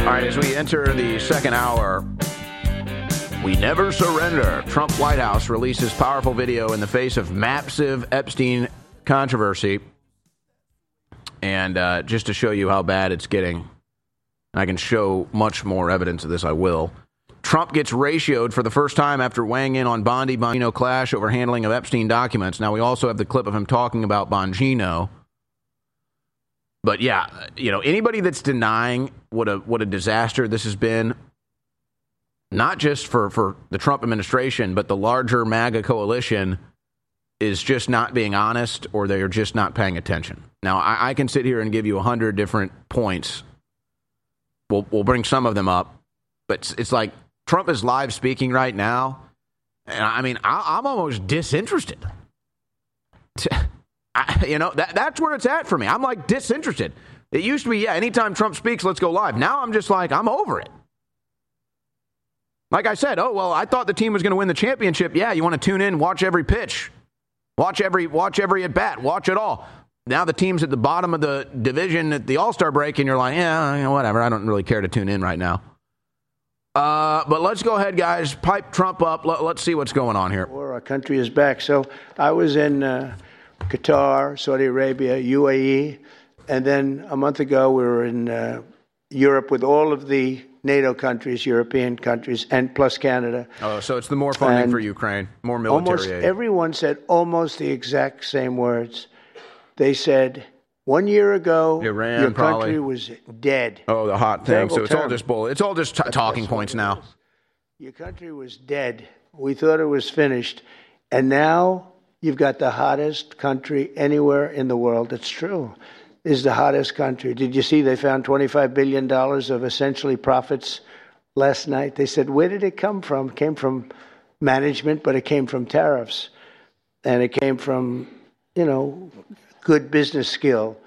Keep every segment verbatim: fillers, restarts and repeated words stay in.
All right, as we enter the second hour, we never surrender. Trump White House releases powerful video in the face of massive Epstein controversy. And uh, just to show you how bad it's getting, and I can show much more evidence of this, I will. Trump gets ratioed for the first time after weighing in on Bondi-Bongino clash over handling of Epstein documents. Now, we also have the clip of him talking about Bongino. But, yeah, you know, anybody that's denying what a what a disaster this has been, not just for, for the Trump administration, but the larger MAGA coalition, is just not being honest, or they're just not paying attention. Now, I, I can sit here and give you a hundred different points. We'll, we'll bring some of them up. But it's, it's like Trump is live speaking right now. And, I mean, I, I'm almost disinterested. I, you know, that that's where it's at for me. I'm like disinterested. It used to be, yeah, anytime Trump speaks, let's go live. Now I'm just like, I'm over it. Like I said, oh, well, I thought the team was going to win the championship. Yeah, you want to tune in, watch every pitch. Watch every watch every at bat. Watch it all. Now the team's at the bottom of the division at the All-Star break, and you're like, yeah, you know, whatever. I don't really care to tune in right now. Uh, but let's go ahead, guys. Pipe Trump up. Let, let's see what's going on here. Our country is back. So I was in uh, Qatar, Saudi Arabia, U A E, and then a month ago we were in uh, Europe with all of the NATO countries, European countries, and plus Canada. Oh, so it's the more funding and for Ukraine, more military almost aid. Everyone said almost the exact same words. They said, one year ago, Iran, your probably. country was dead. Oh, the hot thing. Terrible, so it's terrible. all just bull. It's all just t- talking points now. Your country was dead. We thought it was finished. And now you've got the hottest country anywhere in the world. It's true. Is the hottest country. Did you see they found twenty-five billion dollars of essentially profits last night? They said, where did it come from? It came from management, but it came from tariffs. And it came from, you know, good business skill.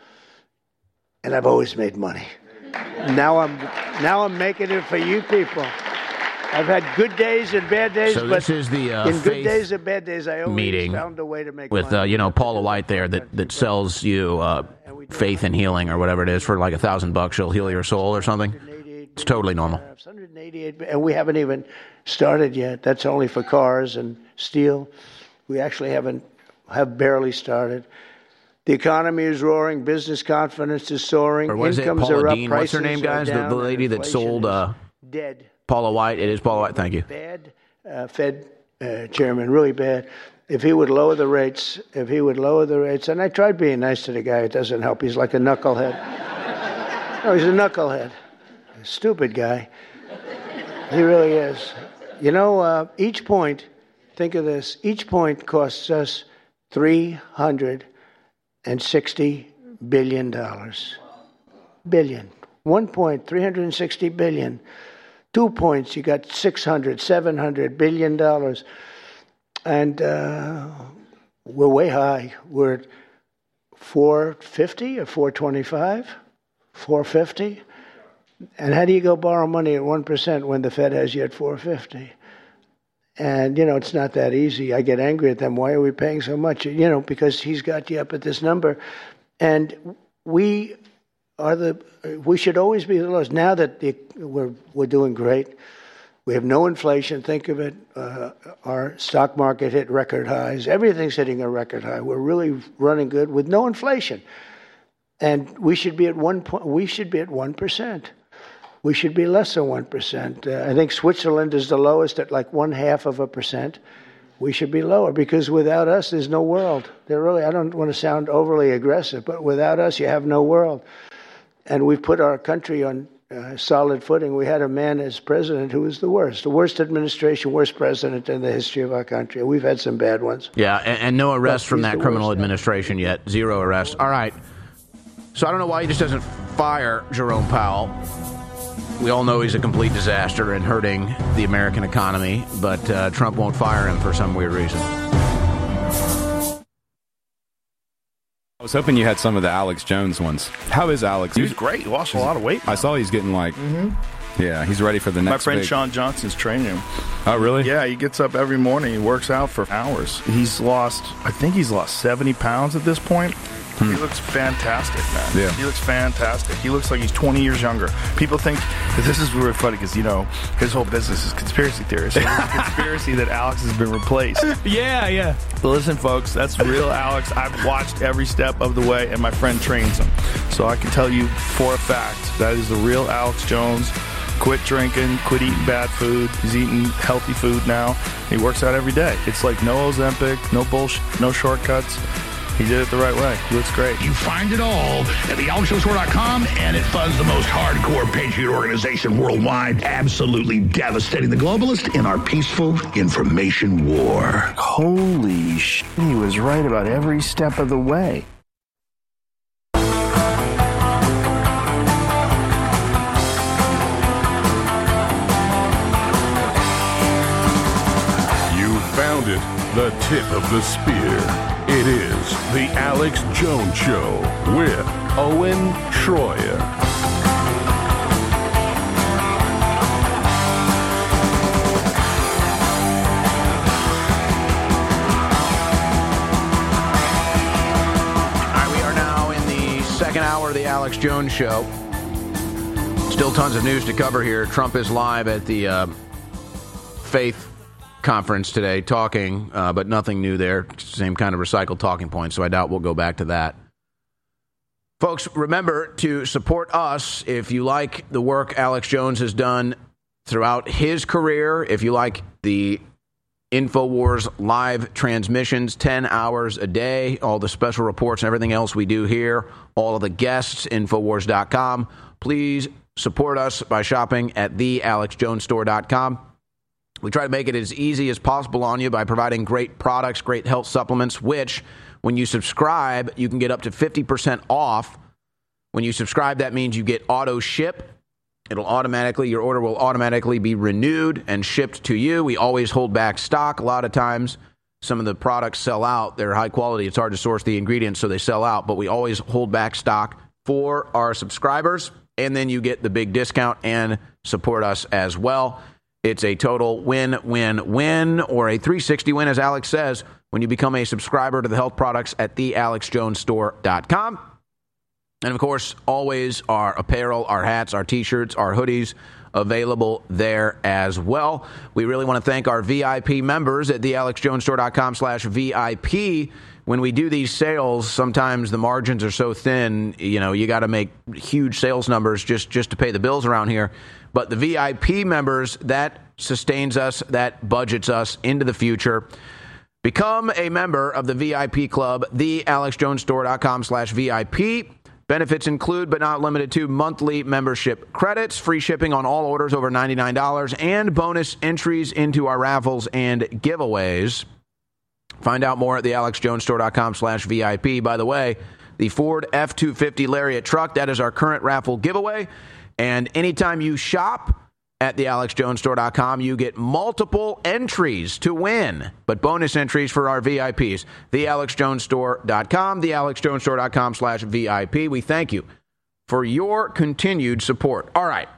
And I've always made money. Now I'm now I'm making it for you people. I've had good days and bad days, so but this is the, uh, in good days and bad days, I always meeting found a way to make with, money. uh, you know, Paula White there that, that sells you uh, faith and healing or whatever it is for like a thousand bucks. She'll heal your soul or something. It's totally normal. one hundred eighty-eight, and we haven't even started yet. That's only for cars and steel. We actually haven't have barely started. The economy is roaring. Business confidence is soaring. Or what is Incomes it? Paula are up. Dean. What's her name, guys? The, the lady that sold uh, dead. Paula White. It is Paula White. Thank you. Bad uh, Fed uh, chairman, really bad. If he would lower the rates, if he would lower the rates, and I tried being nice to the guy. It doesn't help. He's like a knucklehead. No, he's a knucklehead. A stupid guy. He really is. You know, uh, each point, think of this, each point costs us three hundred sixty billion dollars. Billion. One point, three hundred sixty billion. Two points, you got six hundred, seven hundred billion dollars. And uh, we're way high. We're at four fifty or four twenty-five? four fifty? And how do you go borrow money at one percent when the Fed has you at four fifty? And, you know, it's not that easy. I get angry at them. Why are we paying so much? You know, because he's got you up at this number. And we are the, we should always be the lowest. Now that the, we're, we're doing great, we have no inflation. Think of it. Uh, our stock market hit record highs. Everything's hitting a record high. We're really running good with no inflation. And we should be at one point, we should be at one percent. We should be less than one percent. Uh, I think Switzerland is the lowest at like one half of a percent. We should be lower because without us, there's no world. They're really, I don't want to sound overly aggressive, but without us, you have no world. And we've put our country on uh, solid footing. We had a man as president who was the worst, the worst administration, worst president in the history of our country. We've had some bad ones. Yeah, and, and no arrests from that criminal worst. administration yet. Zero arrests. All right. So I don't know why he just doesn't fire Jerome Powell. We all know he's a complete disaster and hurting the American economy, but uh, Trump won't fire him for some weird reason. I was hoping you had some of the Alex Jones ones. How is Alex? He's great. He lost a lot of weight. I saw he's getting like, mm-hmm. yeah, he's ready for the next My friend big... Sean Johnson's training him. Oh, really? Yeah, he gets up every morning. He works out for hours. He's lost, I think he's lost seventy pounds at this point. He looks fantastic, man. Yeah. He looks fantastic. He looks like he's twenty years younger. People think that this is really funny because, you know, his whole business is conspiracy theories. So there's a conspiracy that Alex has been replaced. Yeah, yeah. But listen, folks, that's real Alex. I've watched every step of the way, and my friend trains him. So I can tell you for a fact that is the real Alex Jones. Quit drinking, quit eating bad food. He's eating healthy food now. He works out every day. It's like no Ozempic, no bullshit, no shortcuts. He did it the right way. He looks great. You find it all at the alex jones store dot com, and it funds the most hardcore patriot organization worldwide, absolutely devastating the globalists in our peaceful information war. Holy sh! He was right about every step of the way. Found it, the tip of the spear. It is the Alex Jones Show with Owen Schroyer. All right, we are now in the second hour of the Alex Jones Show. Still tons of news to cover here. Trump is live at the uh, Faith conference today talking, uh, but nothing new there. Same kind of recycled talking points, so I doubt we'll go back to that. Folks, remember to support us if you like the work Alex Jones has done throughout his career. If you like the InfoWars live transmissions, ten hours a day, all the special reports and everything else we do here, all of the guests, infowars dot com. Please support us by shopping at the alex jones store dot com. We try to make it as easy as possible on you by providing great products, great health supplements, which, when you subscribe, you can get up to fifty percent off. When you subscribe, that means you get auto ship. It'll automatically, your order will automatically be renewed and shipped to you. We always hold back stock. A lot of times, some of the products sell out. They're high quality. It's hard to source the ingredients, so they sell out. But we always hold back stock for our subscribers. And then you get the big discount and support us as well. It's a total win-win-win, or a three sixty win, as Alex says, when you become a subscriber to the health products at the alex jones store dot com. And, of course, always our apparel, our hats, our T-shirts, our hoodies available there as well. We really want to thank our V I P members at the alex jones store dot com slash V I P. When we do these sales, sometimes the margins are so thin, you know, you got to make huge sales numbers just, just to pay the bills around here. But the V I P members, that sustains us, that budgets us into the future. Become a member of the V I P club, the alex jones store dot com slash V I P. Benefits include, but not limited to, monthly membership credits, free shipping on all orders over ninety-nine dollars, and bonus entries into our raffles and giveaways. Find out more at the alex jones store dot com slash V I P. By the way, the Ford F two fifty Lariat truck, that is our current raffle giveaway. And anytime you shop at the alex jones store dot com, you get multiple entries to win, but bonus entries for our V I Ps. the alex jones store dot com, the alex jones store dot com slash V I P. We thank you for your continued support. All right.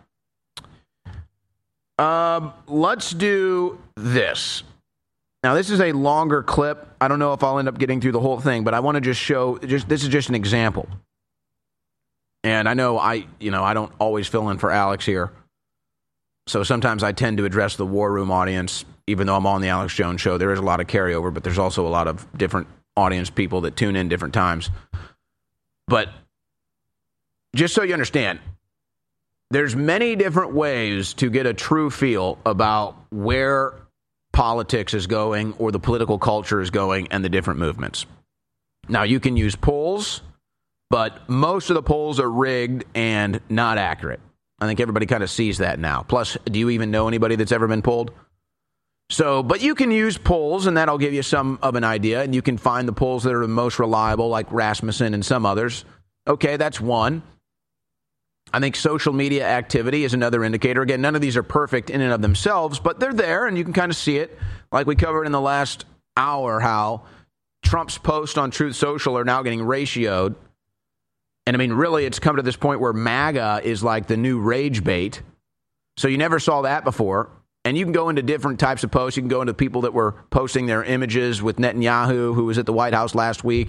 Um, let's do this. Now, this is a longer clip. I don't know if I'll end up getting through the whole thing, but I want to just show, just this is just an example. And I know I, you know, I don't always fill in for Alex here. So sometimes I tend to address the War Room audience, even though I'm on the Alex Jones Show. There is a lot of carryover, but there's also a lot of different audience people that tune in different times. But just so you understand, there's many different ways to get a true feel about where politics is going or the political culture is going and the different movements. Now, you can use polls, but most of the polls are rigged and not accurate. I think everybody kind of sees that now. Plus, do you even know anybody that's ever been polled? So, but you can use polls, and that'll give you some of an idea, and you can find the polls that are the most reliable, like Rasmussen and some others. Okay, that's one. I think social media activity is another indicator. Again, none of these are perfect in and of themselves, but they're there, and you can kind of see it. Like we covered in the last hour, how Trump's posts on Truth Social are now getting ratioed. And I mean, really, it's come to this point where MAGA is like the new rage bait. So you never saw that before. And you can go into different types of posts. You can go into people that were posting their images with Netanyahu, who was at the White House last week,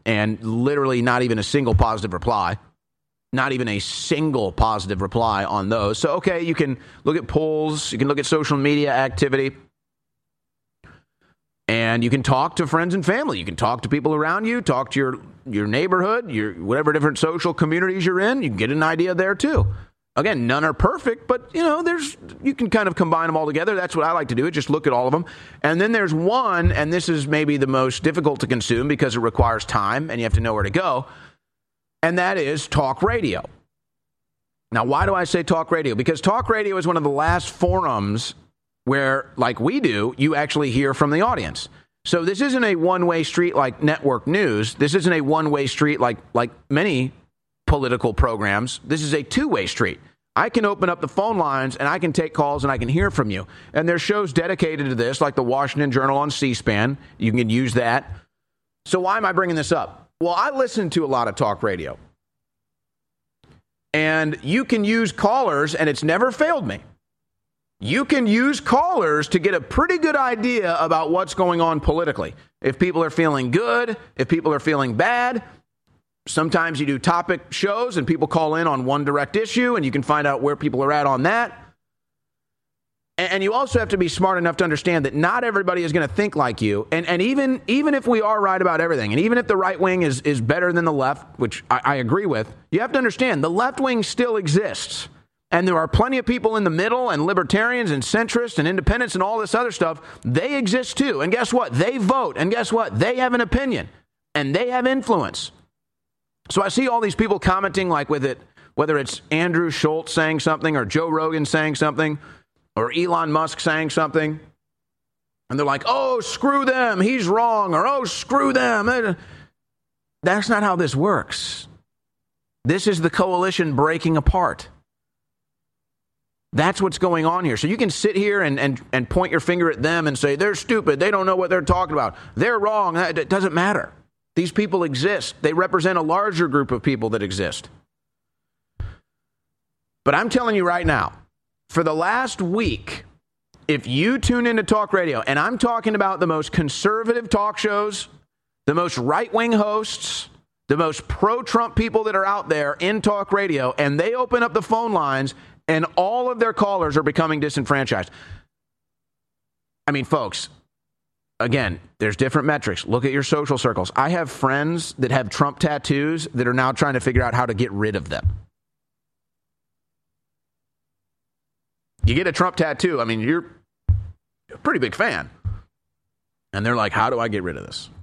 and literally not even a single positive reply. Not even a single positive reply on those. So, okay, you can look at polls, you can look at social media activity, and you can talk to friends and family. You can talk to people around you, talk to your, your neighborhood, your whatever different social communities you're in. You can get an idea there, too. Again, none are perfect, but, you know, there's you can kind of combine them all together. That's what I like to do, just look at all of them. And then there's one, and this is maybe the most difficult to consume because it requires time, and you have to know where to go. And that is talk radio. Now, why do I say talk radio? Because talk radio is one of the last forums where, like we do, you actually hear from the audience. So this isn't a one-way street like network news. This isn't a one-way street like like many political programs. This is a two-way street. I can open up the phone lines and I can take calls and I can hear from you. And there's shows dedicated to this, like the Washington Journal on C-SPAN. You can use that. So why am I bringing this up? Well, I listen to a lot of talk radio, and you can use callers, and it's never failed me. You can use callers to get a pretty good idea about what's going on politically. If people are feeling good, if people are feeling bad. Sometimes you do topic shows, and people call in on one direct issue, and you can find out where people are at on that. And you also have to be smart enough to understand that not everybody is going to think like you. And and even even if we are right about everything, and even if the right wing is, is better than the left, which I, I agree with, you have to understand the left wing still exists. And there are plenty of people in the middle, and libertarians and centrists and independents and all this other stuff. They exist too. And guess what? They vote. And guess what? They have an opinion. And they have influence. So I see all these people commenting like with it, whether it's Andrew Schultz saying something or Joe Rogan saying something, or Elon Musk saying something, and they're like, oh, screw them, he's wrong, or oh, screw them. That's not how this works. This is the coalition breaking apart. That's what's going on here. So you can sit here and, and, and point your finger at them and say, they're stupid, they don't know what they're talking about, they're wrong. It doesn't matter. These people exist. They represent a larger group of people that exist. But I'm telling you right now, for the last week, if you tune into talk radio, and I'm talking about the most conservative talk shows, the most right-wing hosts, the most pro-Trump people that are out there in talk radio, and they open up the phone lines, and all of their callers are becoming disenfranchised. I mean, folks, again, there's different metrics. Look at your social circles. I have friends that have Trump tattoos that are now trying to figure out how to get rid of them. You get a Trump tattoo, I mean, you're a pretty big fan. And they're like, how do I get rid of this?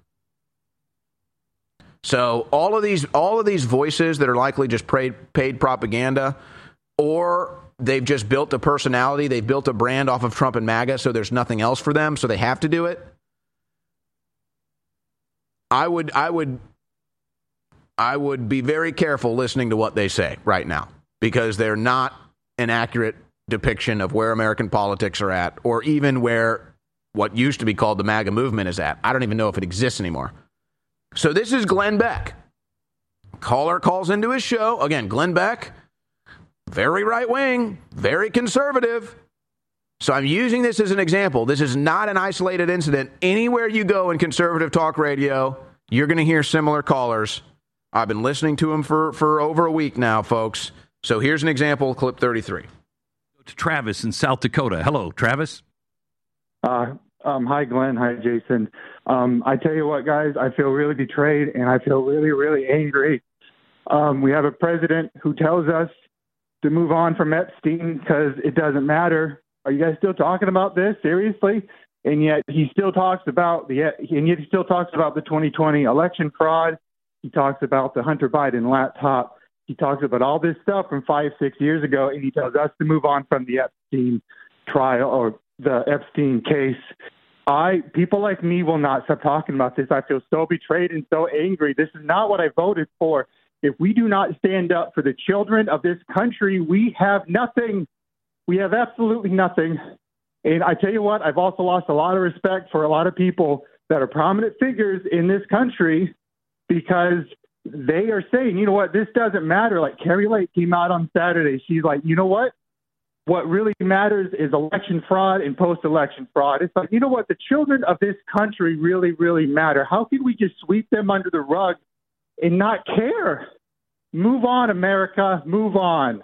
So all of these all of these voices that are likely just paid, paid propaganda, or they've just built a personality, they've built a brand off of Trump and MAGA, so there's nothing else for them, so they have to do it. I would I would I would be very careful listening to what they say right now, because they're not an accurate depiction of where American politics are at, or even where what used to be called the MAGA movement is at. I don't even know if it exists anymore. So this is Glenn Beck. Caller calls into his show. Again, Glenn Beck, very right-wing, very conservative. So I'm using this as an example. This is not an isolated incident. Anywhere you go in conservative talk radio, you're going to hear similar callers. I've been listening to them for, for over a week now, folks. So here's an example, clip thirty-three. To Travis in South Dakota. Hello, Travis. Uh, um, hi, Glenn. Hi, Jason. Um, I tell you what, guys, I feel really betrayed, and I feel really, really angry. Um, we have a president who tells us to move on from Epstein because it doesn't matter. Are you guys still talking about this? Seriously? And yet he still talks about the and yet he still talks about the twenty twenty election fraud. He talks about the Hunter Biden laptop. He talks about all this stuff from five, six years ago, and he tells us to move on from the Epstein trial or the Epstein case. I people like me will not stop talking about this. I feel so betrayed and so angry. This is not what I voted for. If we do not stand up for the children of this country, we have nothing. We have absolutely nothing. And I tell you what, I've also lost a lot of respect for a lot of people that are prominent figures in this country, because they are saying, you know what, this doesn't matter. Like Carrie Lake came out on Saturday. She's like, you know what? What really matters is election fraud and post-election fraud. It's like, you know what? The children of this country really, really matter. How can we just sweep them under the rug and not care. Move on, America. Move on.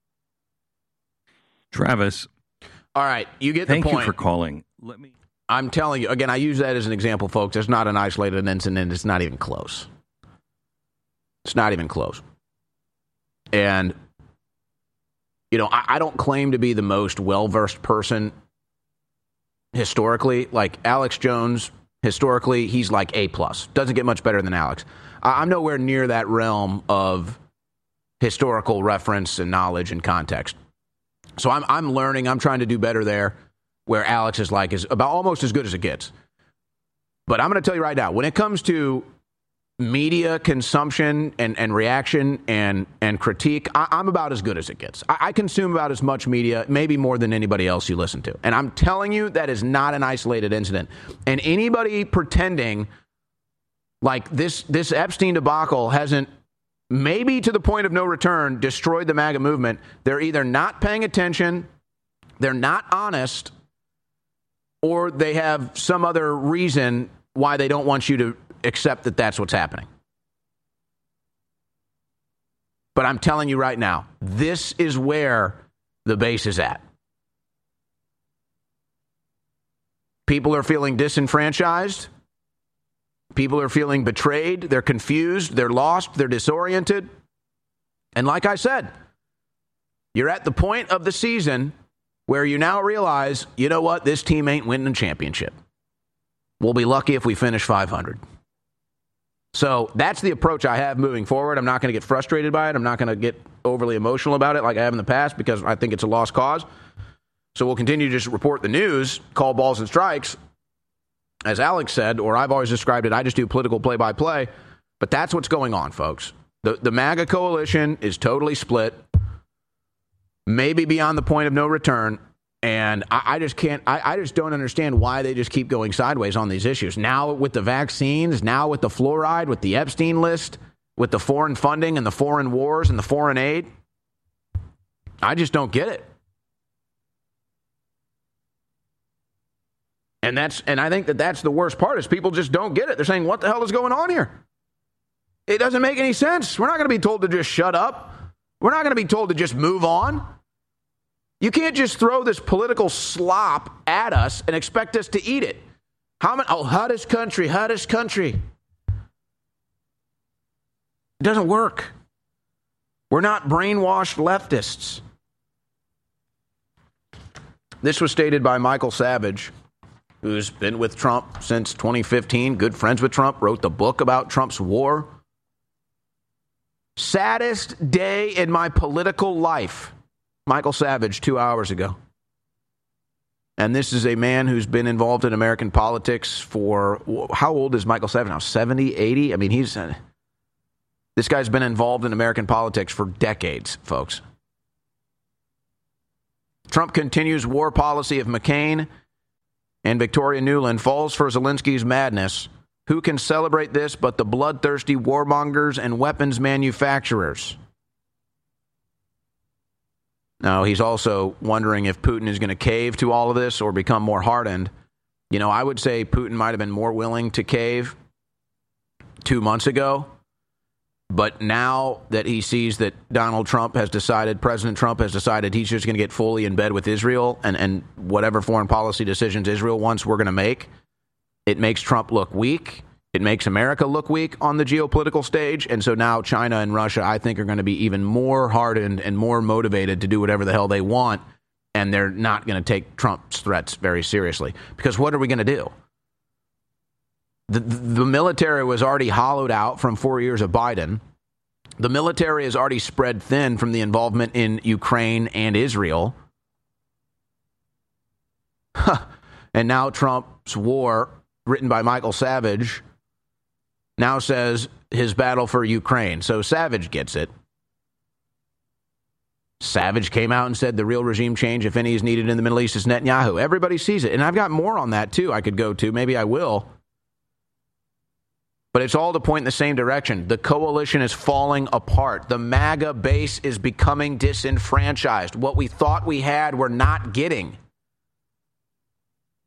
Travis. All right, you get the Thank point. you for calling. Let me. I'm telling you, again, I use that as an example, folks. It's not an isolated incident. It's not even close. It's not even close. And, you know, I, I don't claim to be the most well-versed person historically. Like, Alex Jones, historically, he's like A plus. Doesn't get much better than Alex. I, I'm nowhere near that realm of historical reference and knowledge and context. So I'm I'm learning. I'm trying to do better there, where Alex is like is about almost as good as it gets. But I'm going to tell you right now, when it comes to media consumption and, and reaction and, and critique, I, I'm about as good as it gets. I, I consume about as much media, maybe more than anybody else you listen to. And I'm telling you, that is not an isolated incident. And anybody pretending like this this Epstein debacle hasn't, maybe to the point of no return, destroyed the MAGA movement, they're either not paying attention, they're not honest, or they have some other reason why they don't want you to accept that that's what's happening. But I'm telling you right now, this is where the base is at. People are feeling disenfranchised. People are feeling betrayed. They're confused. They're lost. They're disoriented. And like I said, you're at the point of the season where you now realize, you know what, this team ain't winning a championship. We'll be lucky if we finish five hundred. So that's the approach I have moving forward. I'm not going to get frustrated by it. I'm not going to get overly emotional about it like I have in the past, because I think it's a lost cause. So we'll continue to just report the news, call balls and strikes, as Alex said, or I've always described it, I just do political play-by-play. But that's what's going on, folks. The, the MAGA coalition is totally split, maybe beyond the point of no return. And I, I just can't, I, I just don't understand why they just keep going sideways on these issues. Now with the vaccines, now with the fluoride, with the Epstein list, with the foreign funding and the foreign wars and the foreign aid. I just don't get it. And that's, and I think that that's the worst part, is people just don't get it. They're saying, what the hell is going on here? It doesn't make any sense. We're not going to be told to just shut up. We're not going to be told to just move on. You can't just throw this political slop at us and expect us to eat it. How many, oh, hottest country, hottest country. It doesn't work. We're not brainwashed leftists. This was stated by Michael Savage, who's been with Trump since twenty fifteen, good friends with Trump, wrote the book about Trump's war. Saddest day in my political life. Michael Savage, two hours ago. And this is a man who's been involved in American politics for, how old is Michael Savage now? seventy, eighty? I mean, he's, uh, this guy's been involved in American politics for decades, folks. Trump continues war policy of McCain, and Victoria Nuland falls for Zelensky's madness. Who can celebrate this but the bloodthirsty warmongers and weapons manufacturers? Now, he's also wondering if Putin is going to cave to all of this or become more hardened. You know, I would say Putin might have been more willing to cave two months ago. But now that he sees that Donald Trump has decided, President Trump has decided he's just going to get fully in bed with Israel and, and whatever foreign policy decisions Israel wants, we're going to make, it makes Trump look weak. It makes America look weak on the geopolitical stage. And so now China and Russia, I think, are going to be even more hardened and more motivated to do whatever the hell they want. And they're not going to take Trump's threats very seriously. Because what are we going to do? The, the military was already hollowed out from four years of Biden. The military is already spread thin from the involvement in Ukraine and Israel. And now Trump's war, written by Michael Savage, now says his battle for Ukraine. So Savage gets it. Savage came out and said the real regime change, if any is needed in the Middle East, is Netanyahu. Everybody sees it. And I've got more on that, too, I could go to. Maybe I will. But it's all to point in the same direction. The coalition is falling apart. The MAGA base is becoming disenfranchised. What we thought we had, we're not getting.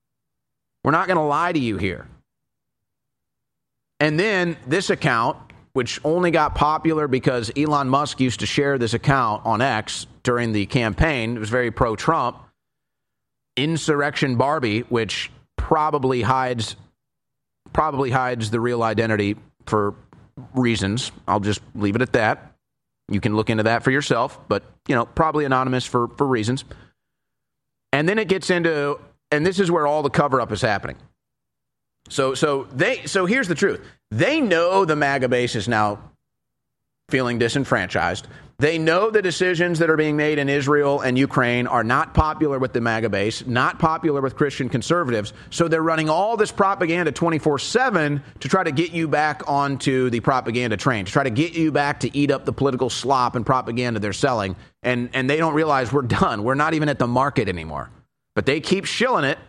We're not going to lie to you here. And then this account which only got popular because Elon Musk used to share this account on X during the campaign. It was very pro-Trump. Insurrection Barbie, which probably hides probably hides the real identity for reasons. I'll just leave it at that. You can look into that for yourself, but, you know, probably anonymous for, for reasons. And then it gets into, and this is where all the cover-up is happening. So, so they, so here's the truth. They know the MAGA base is now feeling disenfranchised. They know the decisions that are being made in Israel and Ukraine are not popular with the MAGA base, not popular with Christian conservatives. So they're running all this propaganda twenty-four seven to try to get you back onto the propaganda train, to try to get you back to eat up the political slop and propaganda they're selling. And, and they don't realize we're done. We're not even at the market anymore. But they keep shilling it.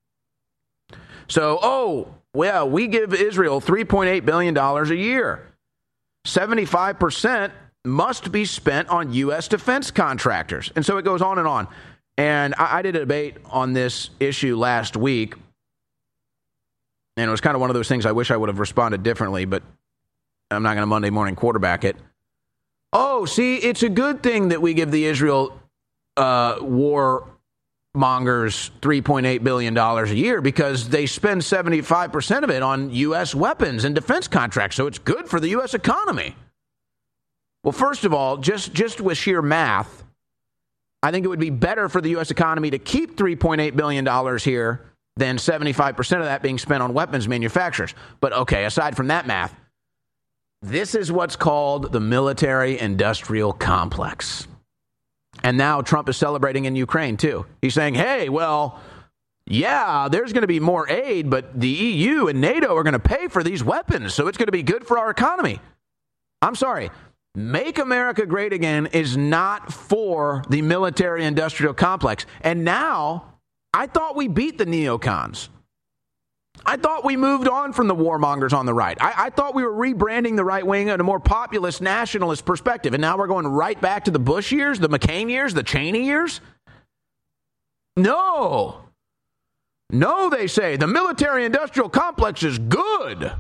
So, oh, well, we give Israel three point eight billion dollars a year. seventy-five percent must be spent on U S defense contractors. And so it goes on and on. And I, I did a debate on this issue last week. And it was kind of one of those things I wish I would have responded differently, but I'm not going to Monday morning quarterback it. Oh, see, it's a good thing that we give the Israel uh, war mongers three point eight billion dollars a year because they spend seventy-five percent of it on U S weapons and defense contracts. So it's good for the U S economy. Well, first of all, just, just with sheer math, I think it would be better for the U S economy to keep three point eight billion dollars here than seventy-five percent of that being spent on weapons manufacturers. But okay, aside from that math, this is what's called the military-industrial complex. And now Trump is celebrating in Ukraine, too. He's saying, hey, well, yeah, there's going to be more aid, but the E U and NATO are going to pay for these weapons, so it's going to be good for our economy. I'm sorry. Make America Great Again is not for the military-industrial complex. And now, I thought we beat the neocons. I thought we moved on from the warmongers on the right. I, I thought we were rebranding the right wing in a more populist, nationalist perspective. And now we're going right back to the Bush years, the McCain years, the Cheney years? No. No, they say. The military-industrial complex is good.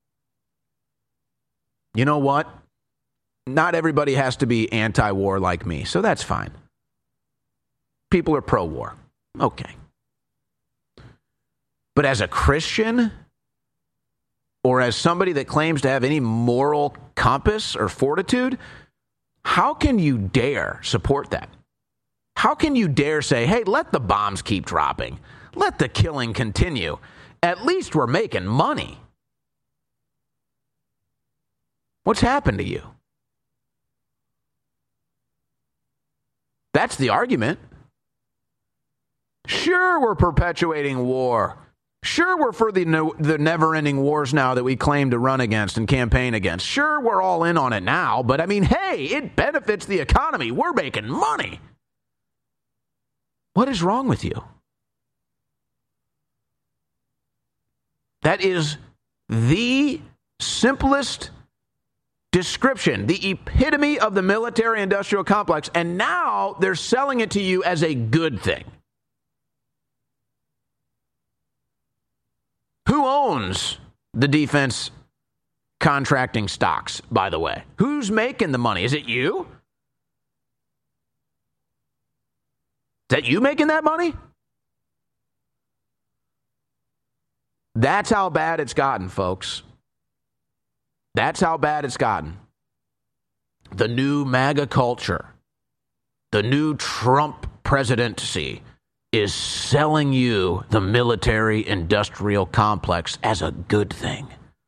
You know what? Not everybody has to be anti-war like me, so that's fine. People are pro-war. Okay. But as a Christian, or as somebody that claims to have any moral compass or fortitude, how can you dare support that? How can you dare say, hey, let the bombs keep dropping. Let the killing continue. At least we're making money. What's happened to you? That's the argument. Sure, we're perpetuating war. Sure, we're for the, no, the never-ending wars now that we claim to run against and campaign against. Sure, we're all in on it now, but I mean, hey, it benefits the economy. We're making money. What is wrong with you? That is the simplest description, the epitome of the military-industrial complex, and now they're selling it to you as a good thing. Who owns the defense contracting stocks, by the way? Who's making the money? Is it you? Is that you making that money? That's how bad it's gotten, folks. That's how bad it's gotten. The new MAGA culture, the new Trump presidency is selling you the military-industrial complex as a good thing.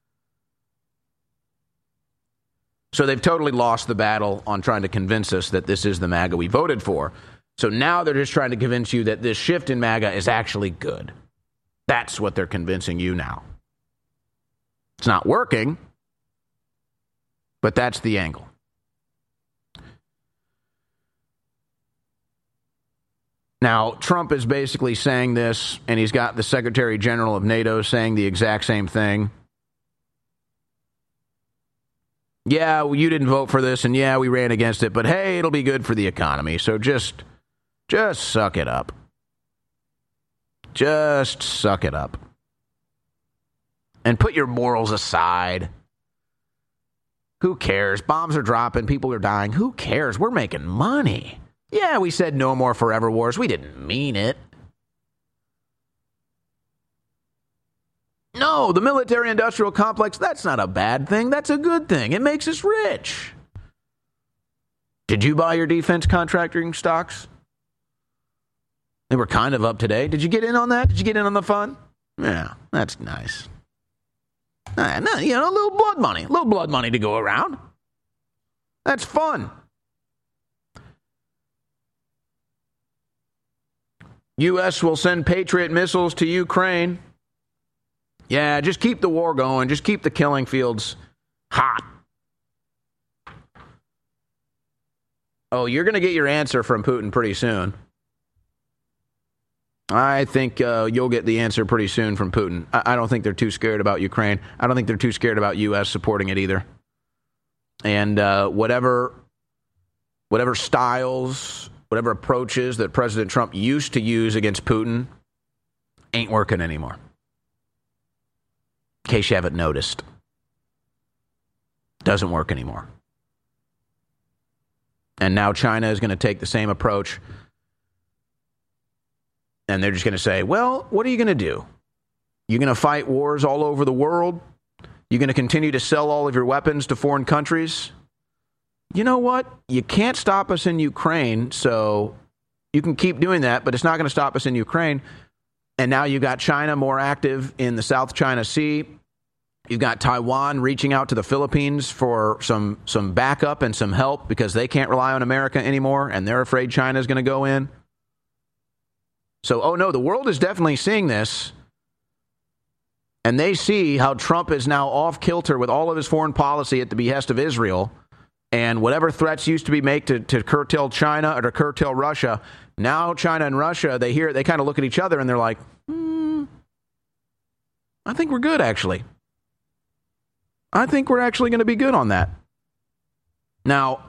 So they've totally lost the battle on trying to convince us that this is the MAGA we voted for. So now they're just trying to convince you that this shift in MAGA is actually good. That's what they're convincing you now. It's not working, but that's the angle. Now, Trump is basically saying this, and he's got the Secretary General of NATO saying the exact same thing. Yeah, well, you didn't vote for this, and yeah, we ran against it, but hey, it'll be good for the economy. So just, just suck it up. Just suck it up. And put your morals aside. Who cares? Bombs are dropping. People are dying. Who cares? We're making money. Yeah, we said no more forever wars. We didn't mean it. No, the military-industrial complex, that's not a bad thing. That's a good thing. It makes us rich. Did you buy your defense contracting stocks? They were kind of up today. Did you get in on that? Did you get in on the fun? Yeah, that's nice. Uh, no, you know, a little blood money. A little blood money to go around. That's fun. U S will send Patriot missiles to Ukraine. Yeah, just keep the war going. Just keep the killing fields hot. Oh, you're going to get your answer from Putin pretty soon. I think uh, you'll get the answer pretty soon from Putin. I, I don't think they're too scared about Ukraine. I don't think they're too scared about U S supporting it either. And uh, whatever, whatever styles, whatever approaches that President Trump used to use against Putin ain't working anymore. In case you haven't noticed. Doesn't work anymore. And now China is going to take the same approach. And they're just going to say, well, what are you going to do? You're going to fight wars all over the world? You're going to continue to sell all of your weapons to foreign countries? You know what? You can't stop us in Ukraine, so you can keep doing that, but it's not going to stop us in Ukraine. And now you've got China more active in the South China Sea. You've got Taiwan reaching out to the Philippines for some some backup and some help because they can't rely on America anymore, and they're afraid China's going to go in. So, oh no, the world is definitely seeing this, and they see how Trump is now off kilter with all of his foreign policy at the behest of Israel, and whatever threats used to be made to, to curtail China or to curtail Russia, now China and Russia, they hear, they kind of look at each other and they're like, hmm, I think we're good, actually. I think we're actually going to be good on that. Now,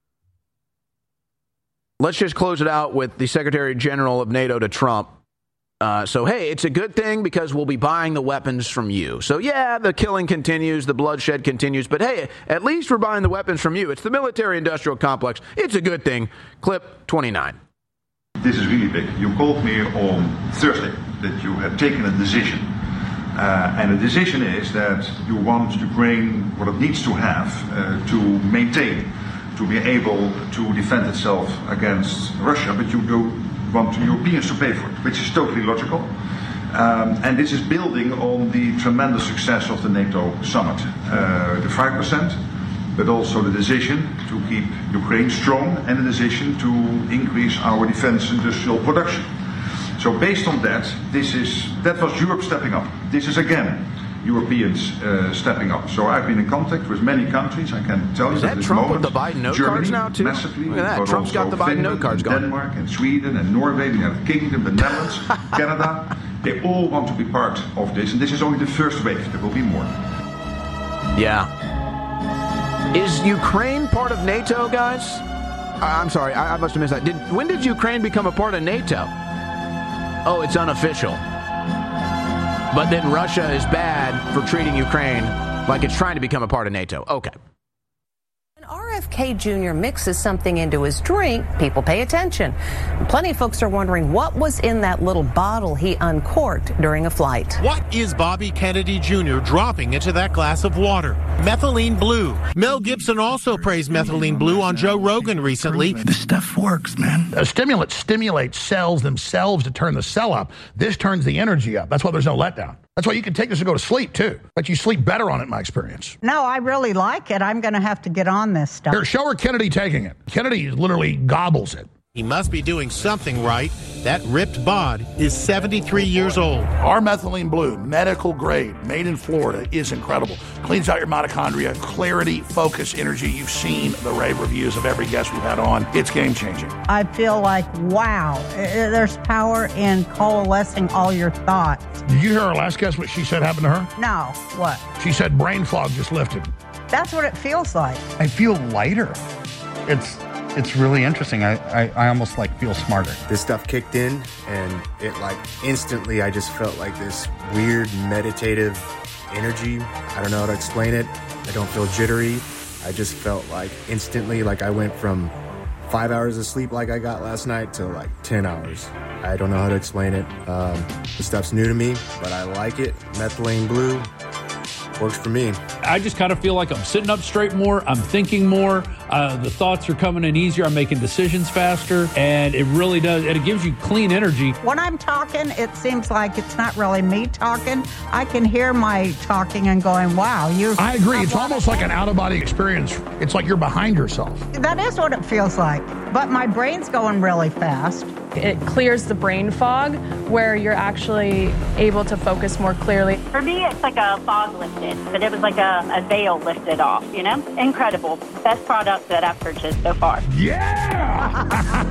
let's just close it out with the Secretary General of NATO to Trump. Uh, so, hey, it's a good thing because we'll be buying the weapons from you. So, yeah, the killing continues, the bloodshed continues, but hey, at least we're buying the weapons from you. It's the military-industrial complex. It's a good thing. Clip twenty-nine. This is really big. You called me on Thursday that you had taken a decision. Uh, and the decision is that you want Ukraine what it needs to have uh, to maintain, to be able to defend itself against Russia, but you do want the Europeans to pay for it, which is totally logical. Um, and this is building on the tremendous success of the NATO summit. Uh, the five percent, but also the decision to keep Ukraine strong and the decision to increase our defense industrial production. So based on that, this is that was Europe stepping up. This is again Europeans uh, stepping up. So I've been in contact with many countries. I can tell you is that, that at Trump this moment, with the Biden note Germany, cards now too? Massively, Look at that. but Trump's got the Biden Finland, note cards and going. Denmark and Sweden and Norway, the United Kingdom, the Netherlands, Canada. They all want to be part of this, and this is only the first wave. There will be more. Yeah. Is Ukraine part of NATO, guys? I'm sorry, I, I must have missed that. Did, when did Ukraine become a part of NATO? Oh, it's unofficial. But then Russia is bad for treating Ukraine like it's trying to become a part of NATO. Okay. When R F K Junior mixes something into his drink, people pay attention. Plenty of folks are wondering what was in that little bottle he uncorked during a flight. What is Bobby Kennedy Junior dropping into that glass of water? Methylene blue. Mel Gibson also praised methylene blue on Joe Rogan recently. This stuff works, man. A stimulant stimulates cells themselves to turn the cell up. This turns the energy up. That's why there's no letdown. That's why you can take this and go to sleep, too. But you sleep better on it, in my experience. No, I really like it. I'm going to have to get on this stuff. Here, show her Kennedy taking it. Kennedy literally gobbles it. He must be doing something right. That ripped bod is seventy-three years old. Our methylene blue, medical grade, made in Florida, is incredible. Cleans out your mitochondria, clarity, focus, energy. You've seen the rave reviews of every guest we've had on. It's game-changing. I feel like, wow, there's power in coalescing all your thoughts. Did you hear our last guest, what she said happened to her? No, what? She said brain fog just lifted. That's what it feels like. I feel lighter. It's... It's really interesting. I, I, I almost like feel smarter. This stuff kicked in and it like instantly I just felt like this weird meditative energy. I don't know how to explain it. I don't feel jittery. I just felt like instantly, like I went from five hours of sleep like I got last night to like ten hours. I don't know how to explain it. Um, the stuff's new to me, but I like it. Methylene Blue works for me. I just kind of feel like I'm sitting up straight more. I'm thinking more. Uh, the thoughts are coming in easier. I'm making decisions faster. And it really does. And it gives you clean energy. When I'm talking, it seems like it's not really me talking. I can hear my talking and going, wow, you. I agree. It's almost like an out-of-body experience. It's like you're behind yourself. That is what it feels like. But my brain's going really fast. It clears the brain fog where you're actually able to focus more clearly. For me, it's like a fog lifted, but it was like a, a veil lifted off, you know? Incredible. Best product that I've purchased so far. Yeah!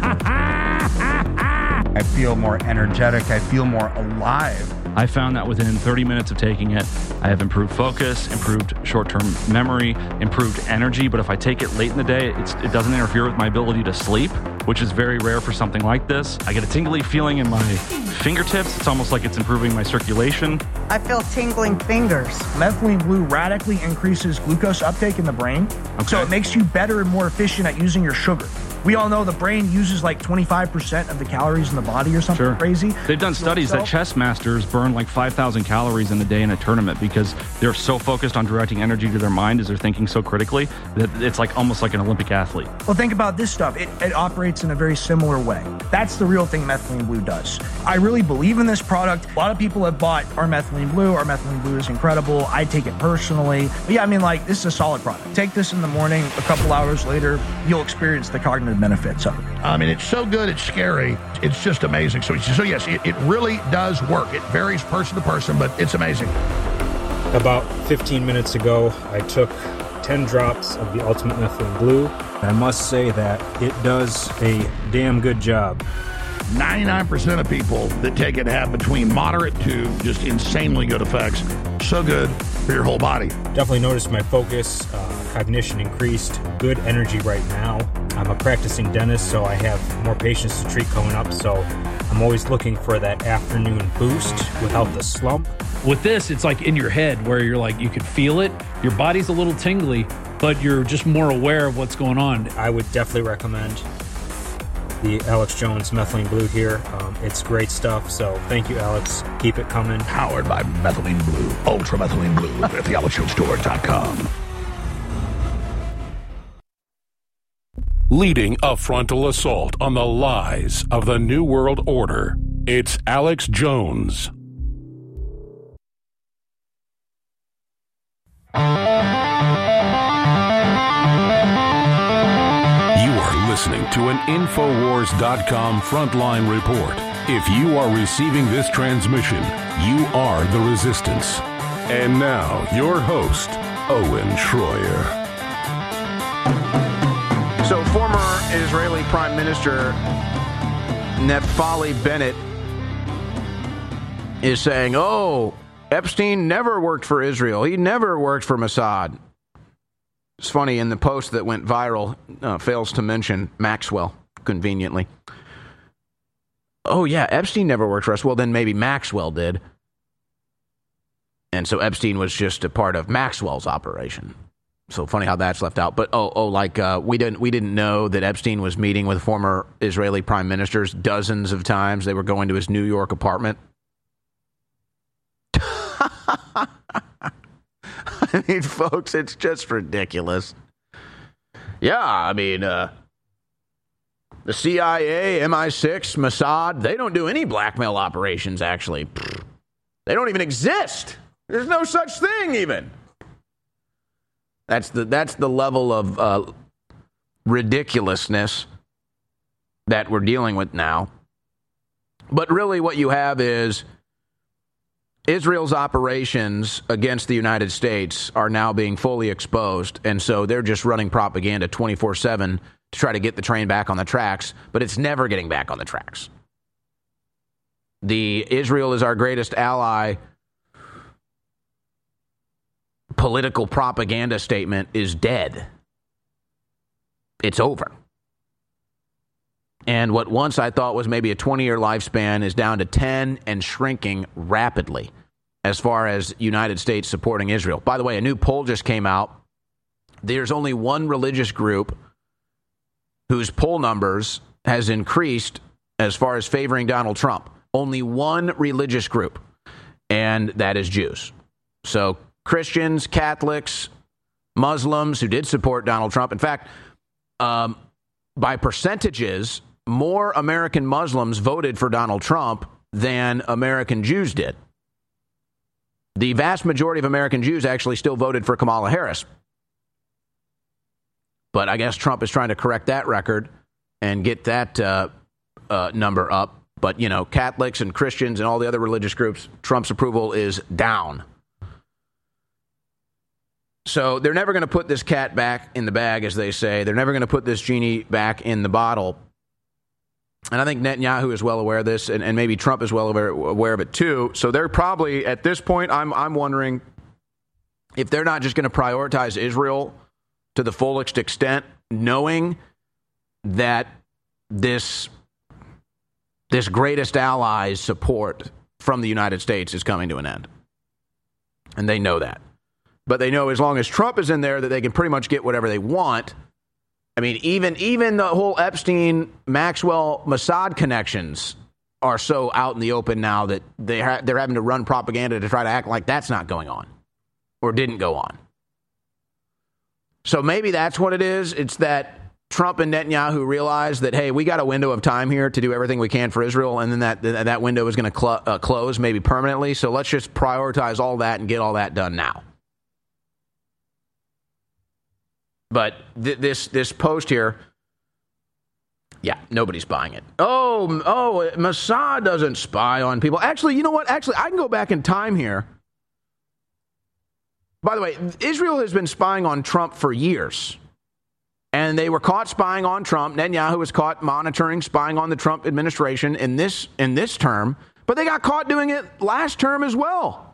I feel more energetic. I feel more alive. I found that within thirty minutes of taking it, I have improved focus, improved short-term memory, improved energy. But if I take it late in the day, it's, it doesn't interfere with my ability to sleep, which is very rare for something like this. I get a tingly feeling in my fingertips. It's almost like it's improving my circulation. I feel tingling fingers. Methylene Blue radically increases glucose uptake in the brain, okay. So it makes you better and more efficient at using your sugar. We all know the brain uses like twenty-five percent of the calories in the body or something sure. crazy. They've done studies that chess masters burn like five thousand calories in a day in a tournament because they're so focused on directing energy to their mind as they're thinking so critically that it's like almost like an Olympic athlete. Well, think about this stuff. It, it operates in a very similar way. That's the real thing Methylene Blue does. I really believe in this product. A lot of people have bought our Methylene Blue. Our Methylene Blue is incredible. I take it personally. But yeah, I mean, like, this is a solid product. Take this in the morning. A couple hours later, you'll experience the cognitive benefits of it. I mean, it's so good, it's scary. It's just amazing. So, so yes, it, it really does work. It varies person to person, but it's amazing. About fifteen minutes ago, I took ten drops of the Ultimate Methylene Blue. I must say that it does a damn good job. ninety-nine percent of people that take it have between moderate to just insanely good effects. So good for your whole body. Definitely noticed my focus, uh, cognition increased, good energy right now. I'm a practicing dentist, so I have more patients to treat coming up, so I'm always looking for that afternoon boost without the slump. With this, it's like in your head where you're like, you can feel it. Your body's a little tingly, but you're just more aware of what's going on. I would definitely recommend the Alex Jones Methylene Blue here. Um, it's great stuff, so thank you, Alex. Keep it coming. Powered by Methylene Blue, Ultra Methylene Blue at the alex jones store dot com. Leading a frontal assault on the lies of the New World Order, it's Alex Jones. Listening to an Infowars dot com frontline report. If you are receiving this transmission, you are the resistance. And now, your host, Owen Schroyer. So, former Israeli Prime Minister Naftali Bennett is saying, oh, Epstein never worked for Israel. He never worked for Mossad. It's funny, in the post that went viral, uh, fails to mention Maxwell, conveniently. Oh, yeah, Epstein never worked for us. Well, then maybe Maxwell did. And so Epstein was just a part of Maxwell's operation. So funny how that's left out. But, oh, oh, like, uh, we didn't we didn't know that Epstein was meeting with former Israeli prime ministers dozens of times. They were going to his New York apartment. I mean, folks, it's just ridiculous. Yeah, I mean, uh, the C I A, M I six, Mossad, they don't do any blackmail operations, actually. They don't even exist. There's no such thing, even. That's the that's the level of uh, ridiculousness that we're dealing with now. But really what you have is Israel's operations against the United States are now being fully exposed, and so they're just running propaganda twenty-four seven to try to get the train back on the tracks, but it's never getting back on the tracks. The Israel is our greatest ally political propaganda statement is dead. It's over. And what once I thought was maybe a twenty-year lifespan is down to ten and shrinking rapidly as far as United States supporting Israel. By the way, a new poll just came out there's only one religious group whose poll numbers has increased as far as favoring Donald Trump. Only one religious group, and that is Jews. So Christians, Catholics, Muslims who did support Donald Trump. In fact, um, by percentages, more American Muslims voted for Donald Trump than American Jews did. The vast majority of American Jews actually still voted for Kamala Harris. But I guess Trump is trying to correct that record and get that uh, uh, number up. But, you know, Catholics and Christians and all the other religious groups, Trump's approval is down. So they're never going to put this cat back in the bag, as they say. They're never going to put this genie back in the bottle. And I think Netanyahu is well aware of this, and, and maybe Trump is well aware, aware of it too. So they're probably, at this point, I'm I'm wondering if they're not just going to prioritize Israel to the fullest extent, knowing that this this greatest ally's support from the United States is coming to an end. And they know that. But they know as long as Trump is in there that they can pretty much get whatever they want. I mean, even even the whole Epstein, Maxwell, Mossad connections are so out in the open now that they ha- they're having to run propaganda to try to act like that's not going on or didn't go on. So maybe that's what it is. It's that Trump and Netanyahu realize that, hey, we got a window of time here to do everything we can for Israel, and then that that window is going to cl- uh, close maybe permanently. So let's just prioritize all that and get all that done now. But th- this this post here, yeah, nobody's buying it. Oh, oh, Mossad doesn't spy on people. Actually, you know what? Actually, I can go back in time here. By the way, Israel has been spying on Trump for years. And they were caught spying on Trump. Netanyahu was caught monitoring, spying on the Trump administration in this in this term. But they got caught doing it last term as well.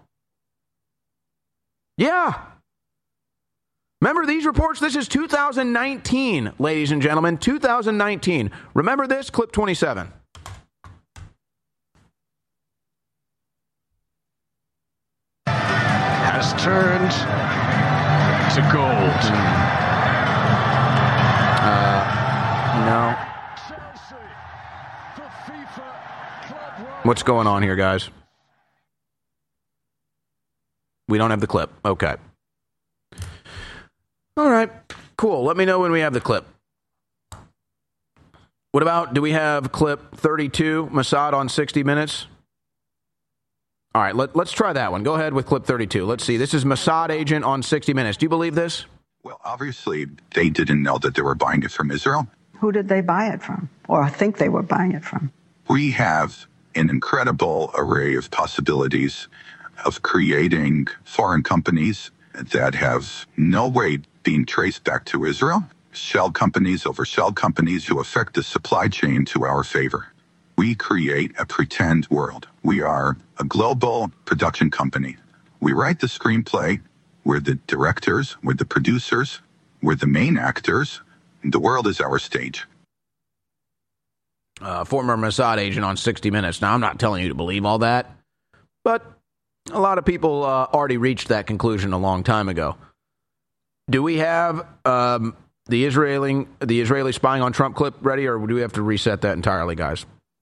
Yeah. Remember these reports? This is two thousand nineteen, ladies and gentlemen. two thousand nineteen. Remember this? Clip twenty-seven. Has turned to gold. Uh, no. What's going on here, guys? We don't have the clip. Okay. All right. Cool. Let me know when we have the clip. What about, do we have clip thirty-two, Mossad on sixty minutes? All right, let, let's try that one. Go ahead with clip thirty-two. Let's see. This is Mossad agent on sixty minutes. Do you believe this? Well, obviously, they didn't know that they were buying it from Israel. Who did they buy it from, or think they were buying it from? We have an incredible array of possibilities of creating foreign companies that have no way being traced back to Israel, shell companies over shell companies who affect the supply chain to our favor. We create a pretend world. We are a global production company. We write the screenplay. We're the directors. We're the producers. We're the main actors. The world is our stage. Uh, former Mossad agent on sixty minutes. Now, I'm not telling you to believe all that, but a lot of people uh, already reached that conclusion a long time ago. Do we have um, the Israeli the Israeli spying on Trump clip ready, or do we have to reset that entirely, guys?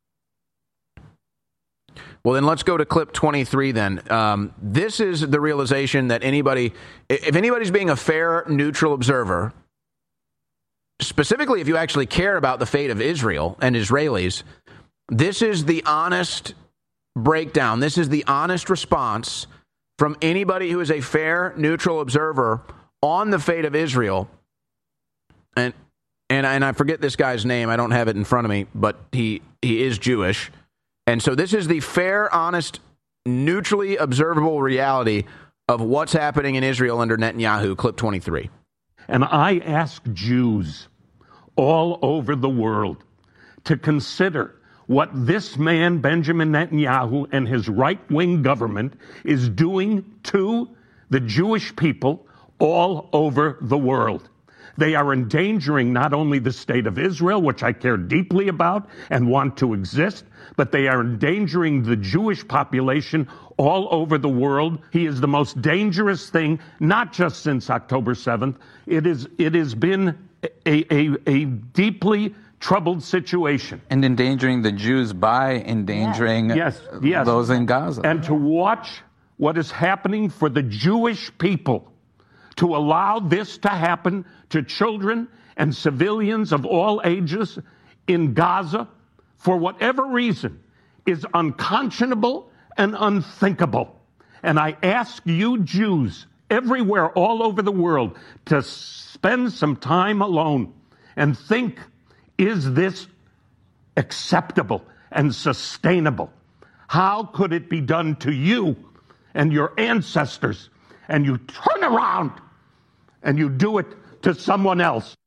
Well, then let's go to clip twenty-three then. Um, this is the realization that anybody, if anybody's being a fair, neutral observer, specifically if you actually care about the fate of Israel and Israelis, this is the honest breakdown. This is the honest response from anybody who is a fair, neutral observer on the fate of Israel. And and and I forget this guy's name. I don't have it in front of me, but he he is Jewish. And so this is the fair, honest, neutrally observable reality of what's happening in Israel under Netanyahu. Clip twenty-three. And I ask Jews all over the world to consider what this man, Benjamin Netanyahu, and his right-wing government is doing to the Jewish people all over the world. They are endangering not only the state of Israel, which I care deeply about and want to exist, but they are endangering the Jewish population all over the world. He is the most dangerous thing, not just since October seventh. It is, it has been a, a, a deeply troubled situation. And endangering the Jews by endangering yes. Yes. those in Gaza. And to watch what is happening for the Jewish people, to allow this to happen to children and civilians of all ages in Gaza, for whatever reason, is unconscionable and unthinkable. And I ask you Jews everywhere all over the world to spend some time alone and think, is this acceptable and sustainable? How could it be done to you and your ancestors, and you turn around and you do it to someone else?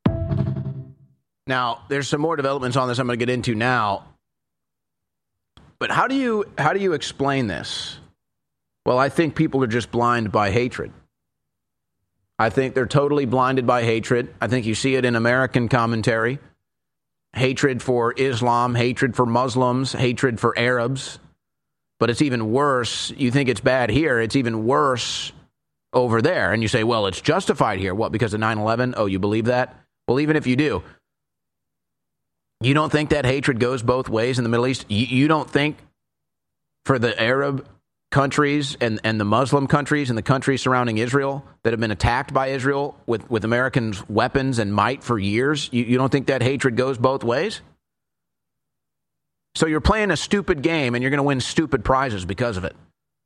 Now, there's some more developments on this I'm going to get into now. But how do you how do you explain this? Well, I think people are just blind by hatred. I think they're totally blinded by hatred. I think you see it in American commentary. Hatred for Islam, hatred for Muslims, hatred for Arabs. But it's even worse. You think it's bad here. It's even worse over there. And you say, well, it's justified here. What, because of nine eleven? Oh, you believe that? Well, even if you do, you don't think that hatred goes both ways in the Middle East? You, you don't think for the Arab countries and, and the Muslim countries and the countries surrounding Israel that have been attacked by Israel with, with American weapons and might for years, you, you don't think that hatred goes both ways? So you're playing a stupid game and you're going to win stupid prizes because of it.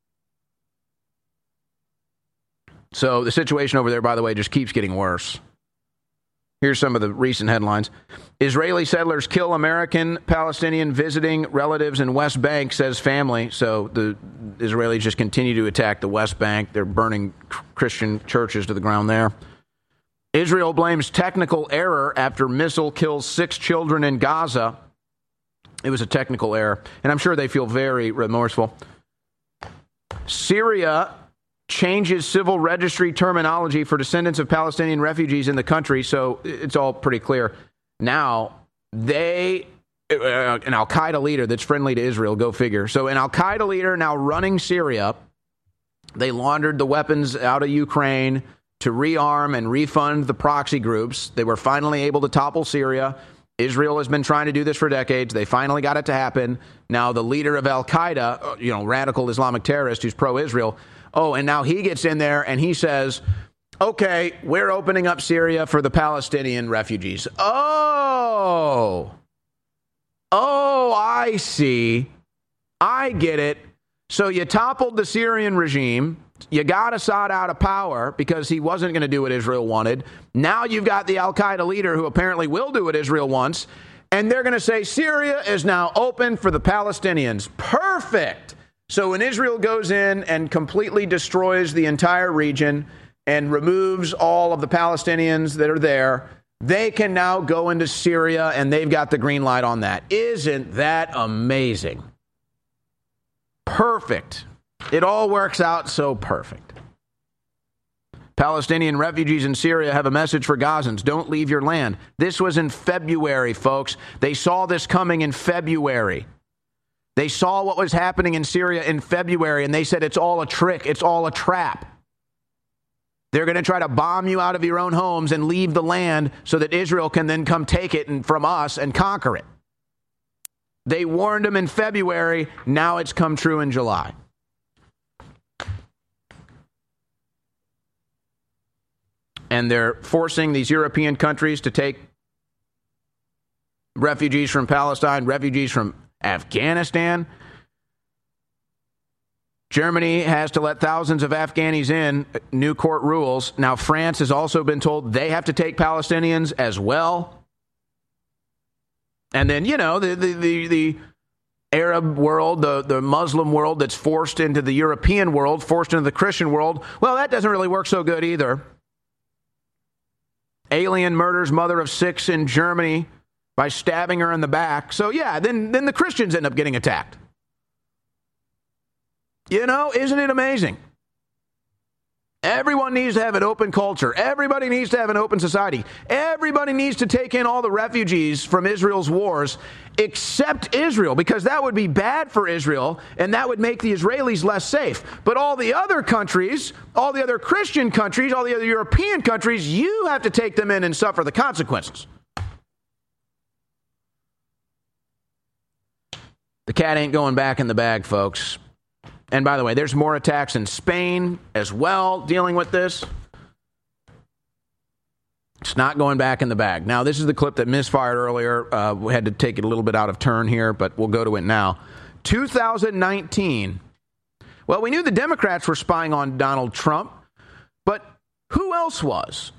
So the situation over there, by the way, just keeps getting worse. Here's some of the recent headlines. Israeli settlers kill American Palestinian visiting relatives in West Bank, says family. So the Israelis just continue to attack the West Bank. They're burning Christian churches to the ground there. Israel blames technical error after missile kills six children in Gaza. It was a technical error, and I'm sure they feel very remorseful. Syria changes civil registry terminology for descendants of Palestinian refugees in the country, so it's all pretty clear. Now, they, uh, an al-Qaeda leader that's friendly to Israel, go figure. So an al-Qaeda leader now running Syria, they laundered the weapons out of Ukraine to rearm and refund the proxy groups. They were finally able to topple Syria. Israel has been trying to do this for decades. They finally got it to happen. Now the leader of al-Qaeda, you know, radical Islamic terrorist who's pro-Israel, oh, and now he gets in there and he says, okay, we're opening up Syria for the Palestinian refugees. Oh, oh, I see. I get it. So you toppled the Syrian regime. You got Assad out of power because he wasn't going to do what Israel wanted. Now you've got the al-Qaeda leader who apparently will do what Israel wants. And they're going to say Syria is now open for the Palestinians. Perfect. So when Israel goes in and completely destroys the entire region and removes all of the Palestinians that are there, they can now go into Syria and they've got the green light on that. Isn't that amazing? Perfect. It all works out so perfect. Palestinian refugees in Syria have a message for Gazans. Don't leave your land. This was in February, folks. They saw this coming in February. They saw what was happening in Syria in February, and they said it's all a trick. It's all a trap. They're going to try to bomb you out of your own homes and leave the land so that Israel can then come take it and, from us and conquer it. They warned them in February. Now it's come true in July. And they're forcing these European countries to take refugees from Palestine, refugees from Afghanistan. Germany has to let thousands of Afghanis in, new court rules. Now, France has also been told they have to take Palestinians as well. And then, you know, the the the, the Arab world, the, the Muslim world that's forced into the European world, forced into the Christian world, well, that doesn't really work so good either. Alien murders mother of six in Germany by stabbing her in the back. So, yeah, then, then the Christians end up getting attacked. You know, isn't it amazing? Everyone needs to have an open culture. Everybody needs to have an open society. Everybody needs to take in all the refugees from Israel's wars except Israel, because that would be bad for Israel and that would make the Israelis less safe. But all the other countries, all the other Christian countries, all the other European countries, you have to take them in and suffer the consequences. The cat ain't going back in the bag, folks. And by the way, there's more attacks in Spain as well dealing with this. It's not going back in the bag. Now, this is the clip that misfired earlier. Uh, we had to take it a little bit out of turn here, but we'll go to it now. two thousand nineteen. Well, we knew the Democrats were spying on Donald Trump, but who else was?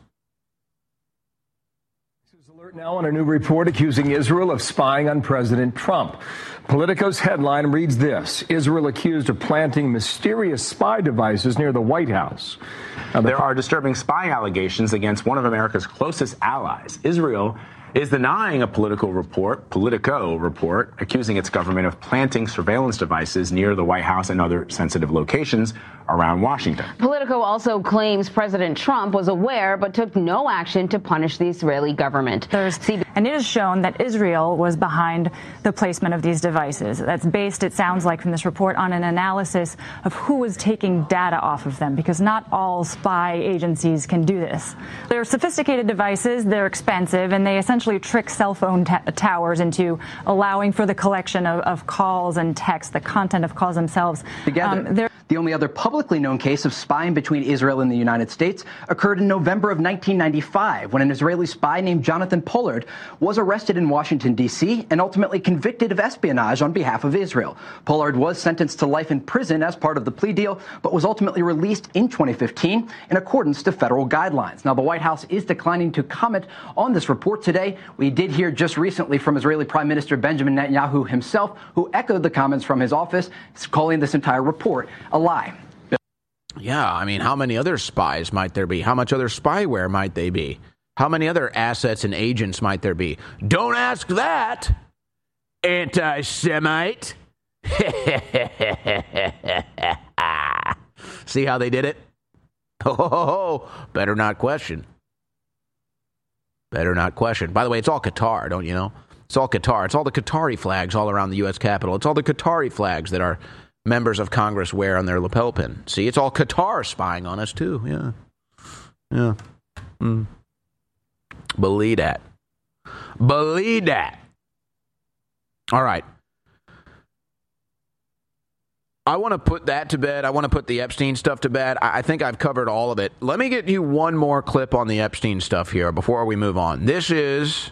Alert now on a new report accusing Israel of spying on President Trump. Politico's headline reads this: Israel accused of planting mysterious spy devices near the White House. Now, there are disturbing spy allegations against one of America's closest allies. Israel is denying a political report, Politico report, accusing its government of planting surveillance devices near the White House and other sensitive locations around Washington. Politico also claims President Trump was aware but took no action to punish the Israeli government. There's, and it is shown that Israel was behind the placement of these devices. That's based, it sounds like from this report, on an analysis of who was taking data off of them, because not all spy agencies can do this. They're sophisticated devices, they're expensive, and they essentially trick cell phone t- towers into allowing for the collection of, of calls and texts, the content of calls themselves. Together. Um, the only other publicly known case of spying between Israel and the United States occurred in November of nineteen ninety-five, when an Israeli spy named Jonathan Pollard was arrested in Washington, D C, and ultimately convicted of espionage on behalf of Israel. Pollard was sentenced to life in prison as part of the plea deal, but was ultimately released in twenty fifteen in accordance to federal guidelines. Now, the White House is declining to comment on this report today. We did hear just recently from Israeli Prime Minister Benjamin Netanyahu himself, who echoed the comments from his office, calling this entire report a lie. Yeah, I mean, how many other spies might there be? How much other spyware might they be? How many other assets and agents might there be? Don't ask that, anti-Semite. See how they did it? Oh, better not question. Better not question. By the way, it's all Qatar, don't you know? It's all Qatar. It's all the Qatari flags all around the U S Capitol. It's all the Qatari flags that our members of Congress wear on their lapel pin. See, it's all Qatar spying on us, too. Yeah. Yeah. Mm. Believe that. Believe that. All right. I want to put that to bed. I want to put the Epstein stuff to bed. I think I've covered all of it. Let me get you one more clip on the Epstein stuff here before we move on. This is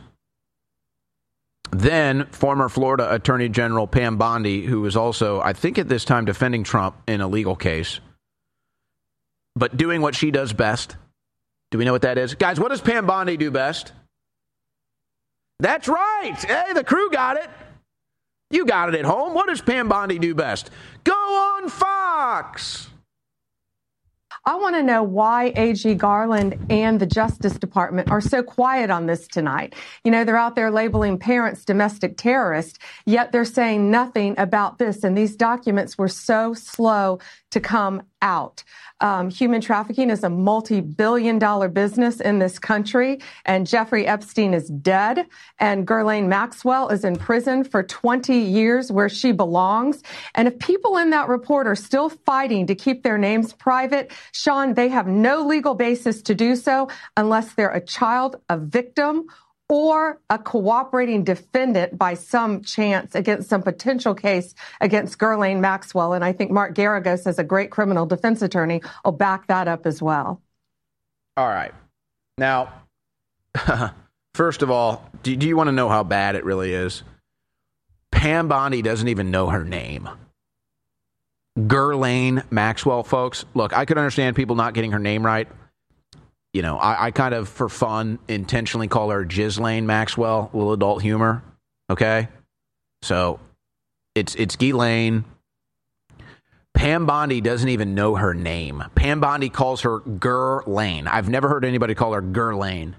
then former Florida Attorney General Pam Bondi, who was also, I think at this time, defending Trump in a legal case, but doing what she does best. Do we know what that is? Guys, what does Pam Bondi do best? That's right. Hey, the crew got it. You got it at home. What does Pam Bondi do best? Go on Fox. I want to know why A G Garland and the Justice Department are so quiet on this tonight. You know, they're out there labeling parents domestic terrorists, yet they're saying nothing about this. And these documents were so slow to come out. Um, human trafficking is a multi-billion dollar business in this country, and Jeffrey Epstein is dead, and Ghislaine Maxwell is in prison for twenty years where she belongs. And if people in that report are still fighting to keep their names private, Sean, they have no legal basis to do so unless they're a child, a victim, or a cooperating defendant by some chance against some potential case against Ghislaine Maxwell. And I think Mark Garagos, as a great criminal defense attorney, will back that up as well. All right. Now, first of all, do, do you want to know how bad it really is? Pam Bondi doesn't even know her name. Ghislaine Maxwell, folks. Look, I could understand people not getting her name right. You know, I, I kind of, for fun, intentionally call her Ghislaine Maxwell, a little adult humor, okay? So, it's it's Ghislaine. Pam Bondi doesn't even know her name. Pam Bondi calls her Ghislaine. I've never heard anybody call her Ghislaine.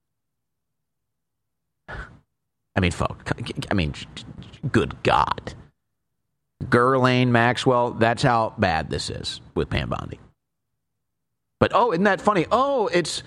I mean, folks, I mean, good God. Ghislaine Maxwell, that's how bad this is with Pam Bondi. But, oh, isn't that funny? Oh, it's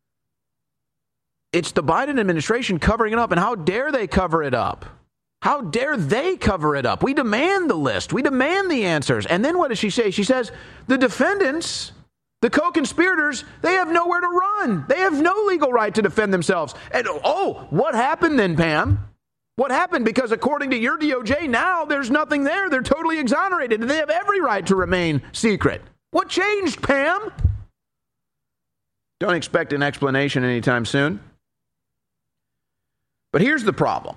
it's the Biden administration covering it up, and how dare they cover it up? How dare they cover it up? We demand the list. We demand the answers. And then what does she say? She says the defendants, the co-conspirators, they have nowhere to run. They have no legal right to defend themselves. And, oh, what happened then, Pam? What happened? Because according to your D O J, now there's nothing there. They're totally exonerated, and they have every right to remain secret. What changed, Pam? Don't expect an explanation anytime soon. But here's the problem.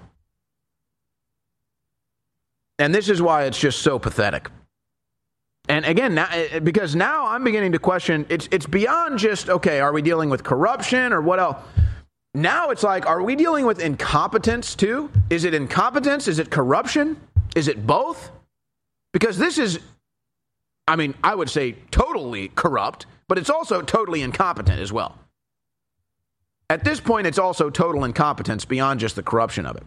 And this is why it's just so pathetic. And again, now, because now I'm beginning to question, it's it's beyond just, okay, are we dealing with corruption or what else? Now it's like, are we dealing with incompetence too? Is it incompetence? Is it corruption? Is it both? Because this is, I mean, I would say totally corrupt, but it's also totally incompetent as well. At this point, it's also total incompetence beyond just the corruption of it.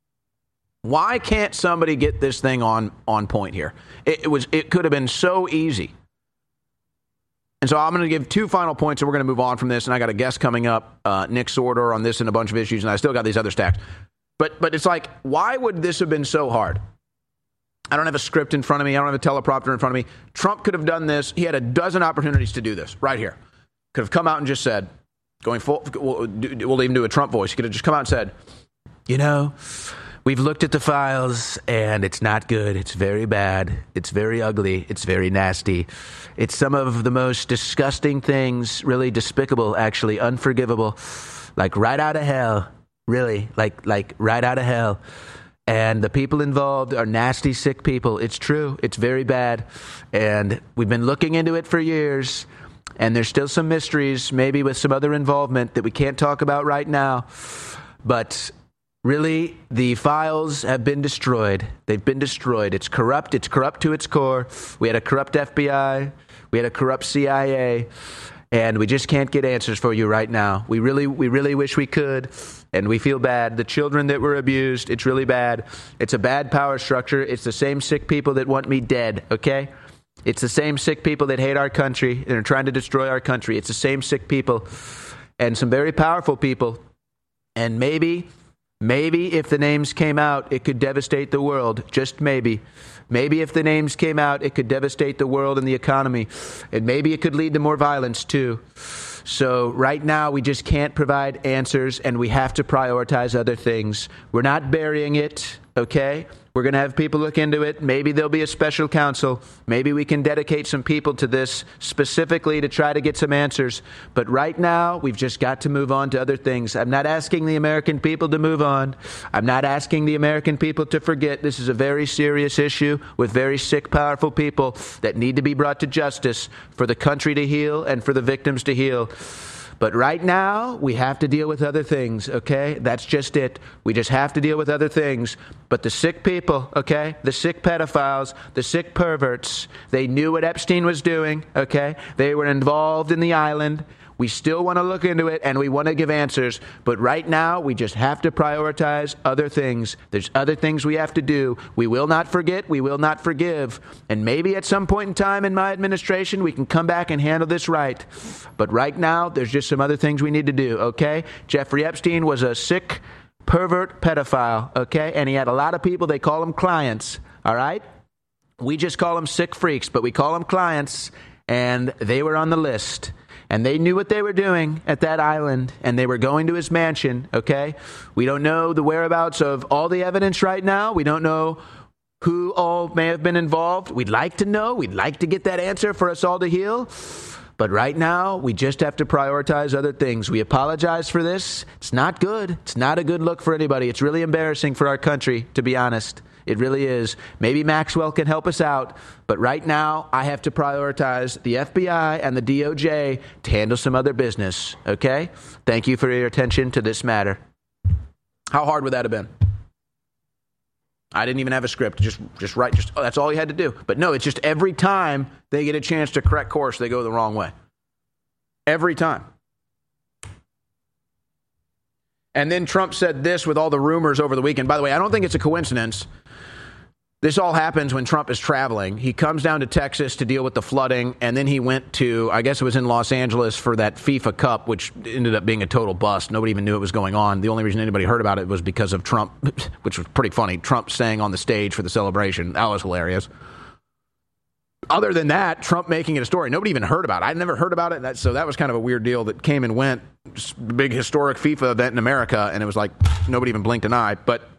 Why can't somebody get this thing on, on point here? It, it was it could have been so easy. And so I'm going to give two final points, and we're going to move on from this. And I got a guest coming up, uh, Nick Sorter, on this and a bunch of issues, and I still got these other stacks. But but it's like, why would this have been so hard? I don't have a script in front of me. I don't have a teleprompter in front of me. Trump could have done this. He had a dozen opportunities to do this right here. Could have come out and just said, going full, we'll, we'll even do a Trump voice. He could have just come out and said, you know, we've looked at the files, and it's not good. It's very bad. It's very ugly. It's very nasty. It's some of the most disgusting things, really despicable, actually, unforgivable, like right out of hell, really, like like right out of hell. And the people involved are nasty, sick people. It's true. It's very bad. And we've been looking into it for years, and there's still some mysteries, maybe with some other involvement that we can't talk about right now. But really, the files have been destroyed. They've been destroyed. It's corrupt. It's corrupt to its core. We had a corrupt F B I. We had a corrupt C I A. And we just can't get answers for you right now. We really, we really wish we could. And we feel bad. The children that were abused, it's really bad. It's a bad power structure. It's the same sick people that want me dead, okay? It's the same sick people that hate our country and are trying to destroy our country. It's the same sick people and some very powerful people. And maybe... Maybe if the names came out, it could devastate the world. Just maybe. Maybe if the names came out, it could devastate the world and the economy. And maybe it could lead to more violence, too. So right now, we just can't provide answers, and we have to prioritize other things. We're not burying it, okay? We're going to have people look into it. Maybe there'll be a special counsel. Maybe we can dedicate some people to this specifically to try to get some answers. But right now, we've just got to move on to other things. I'm not asking the American people to move on. I'm not asking the American people to forget. This is a very serious issue with very sick, powerful people that need to be brought to justice for the country to heal and for the victims to heal. But right now, we have to deal with other things, okay? That's just it. We just have to deal with other things. But the sick people, okay? The sick pedophiles, the sick perverts, they knew what Epstein was doing, okay? They were involved in the island. We still want to look into it, and we want to give answers. But right now, we just have to prioritize other things. There's other things we have to do. We will not forget. We will not forgive. And maybe at some point in time in my administration, we can come back and handle this right. But right now, there's just some other things we need to do, okay? Jeffrey Epstein was a sick, pervert pedophile, okay? And he had a lot of people, they call him clients, all right? We just call them sick freaks, but we call them clients, and they were on the list. And they knew what they were doing at that island, and they were going to his mansion, okay? We don't know the whereabouts of all the evidence right now. We don't know who all may have been involved. We'd like to know. We'd like to get that answer for us all to heal. But right now, we just have to prioritize other things. We apologize for this. It's not good. It's not a good look for anybody. It's really embarrassing for our country, to be honest. It really is. Maybe Maxwell can help us out, but right now I have to prioritize the F B I and the D O J to handle some other business, okay? Thank you for your attention to this matter. How hard would that have been? I didn't even have a script. Just just write. Just oh, that's all you had to do. But no, it's just every time they get a chance to correct course, they go the wrong way. Every time. And then Trump said this with all the rumors over the weekend. By the way, I don't think it's a coincidence This all happens when Trump is traveling. He comes down to Texas to deal with the flooding, and then he went to, I guess it was in Los Angeles for that FIFA Cup, which ended up being a total bust. Nobody even knew it was going on. The only reason anybody heard about it was because of Trump, which was pretty funny. Trump staying on the stage for the celebration. That was hilarious. Other than that, Trump making it a story. Nobody even heard about it. I'd never heard about it, that, so that was kind of a weird deal that came and went. Just a big historic FIFA event in America, and it was like nobody even blinked an eye. But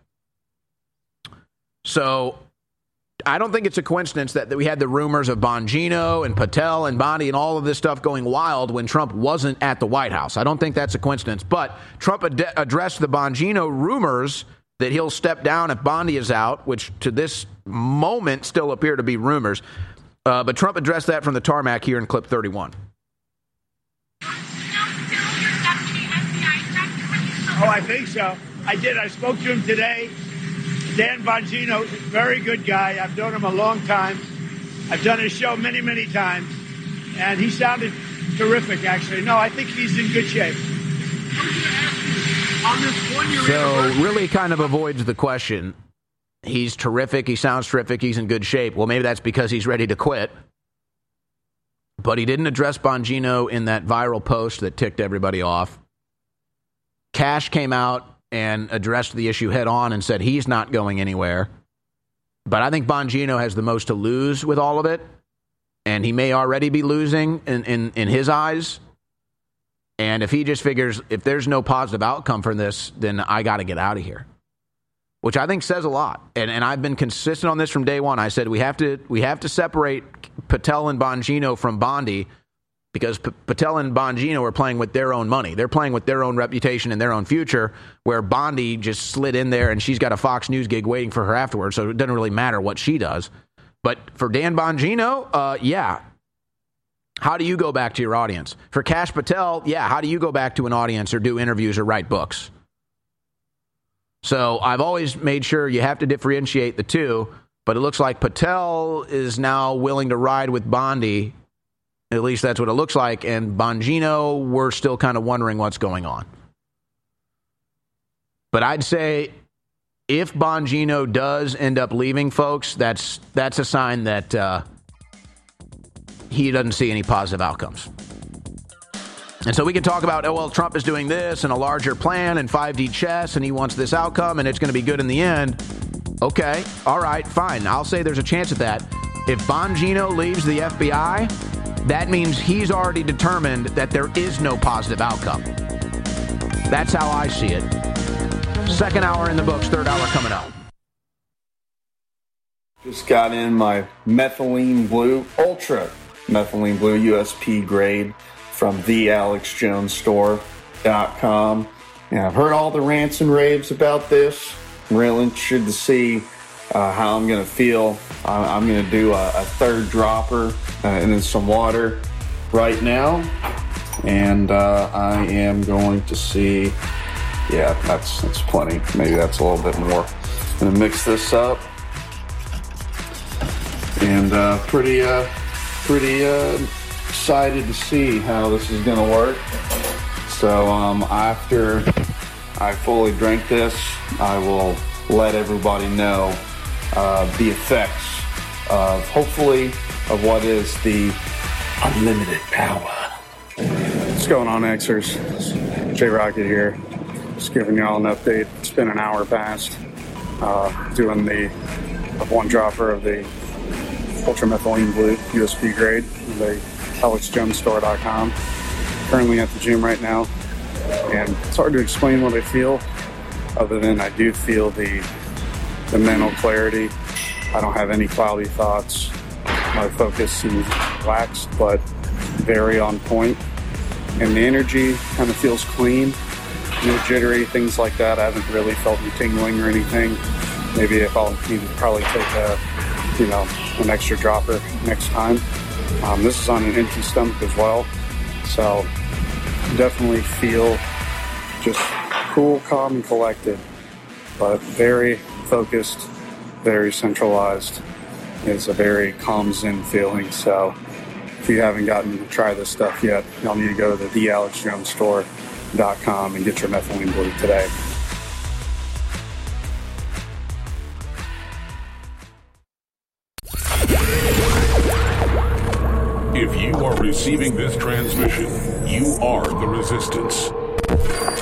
so I don't think it's a coincidence that, that we had the rumors of Bongino and Patel and Bondi and all of this stuff going wild when Trump wasn't at the White House. I don't think that's a coincidence. But Trump ad- addressed the Bongino rumors that he'll step down if Bondi is out, which to this moment still appear to be rumors. Uh, but Trump addressed that from the tarmac here in clip thirty-one. Oh, I think so. I did. I spoke to him today. Dan Bongino, very good guy. I've known him a long time. I've done his show many, many times. And he sounded terrific, actually. No, I think he's in good shape. On this one-year So really kind of avoids the question. He's terrific. He sounds terrific. He's in good shape. Well, maybe that's because he's ready to quit. But he didn't address Bongino in that viral post that ticked everybody off. Cash came out and addressed the issue head on and said he's not going anywhere. But I think Bongino has the most to lose with all of it. And he may already be losing in, in, in his eyes. And if he just figures if there's no positive outcome from this, then I got to get out of here. Which I think says a lot. And and I've been consistent on this from day one. I said we have to we have to separate Patel and Bongino from Bondi because P- Patel and Bongino are playing with their own money. They're playing with their own reputation and their own future, where Bondi just slid in there and she's got a Fox News gig waiting for her afterwards, so it doesn't really matter what she does. But for Dan Bongino, uh, yeah. How do you go back to your audience? For Kash Patel, yeah, how do you go back to an audience or do interviews or write books? So I've always made sure you have to differentiate the two, but it looks like Patel is now willing to ride with Bondi. At least that's what it looks like. And Bongino, we're still kind of wondering what's going on. But I'd say if Bongino does end up leaving, folks, that's that's a sign that uh, he doesn't see any positive outcomes. And so we can talk about, oh, well, Trump is doing this and a larger plan and five D chess and he wants this outcome and it's going to be good in the end. Okay, all right, fine. I'll say there's a chance of that. If Bongino leaves the F B I, that means he's already determined that there is no positive outcome. That's how I see it. Second hour in the books, third hour coming up. Just got in my Methylene Blue, Ultra Methylene Blue U S P grade from the alex jones store dot com. And I've heard all the rants and raves about this. I'm real interested to see uh, how I'm going to feel. I- I'm going to do a, a third dropper uh, and then some water right now. And uh, I am going to see, yeah, that's, that's plenty. Maybe that's a little bit more. I'm going to mix this up. And uh, pretty, uh, pretty uh, excited to see how this is going to work. So um, after I fully drink this, I will let everybody know uh, the effects of, hopefully, of what is the unlimited power. What's going on, Xers? J Rocket here. Just giving y'all an update. It's been an hour past uh, doing the one dropper of the Ultra Methylene Blue U S P grade from the alex jones store dot com. Currently at the gym right now, and it's hard to explain what I feel other than I do feel the the mental clarity. I don't have any cloudy thoughts. My focus seems relaxed but very on point, and the energy kind of feels clean. No jittery, things like that. I haven't really felt any tingling or anything. Maybe if I'll need to probably take a, you know, an extra dropper next time. Um, this is on an empty stomach as well, so definitely feel just cool, calm, and collected, but very focused, very centralized. It's a very calm, zen feeling. So if you haven't gotten to try this stuff yet, y'all need to go to the alex jones store dot com and get your Methylene Blue today. If you are receiving this transmission, you are the resistance.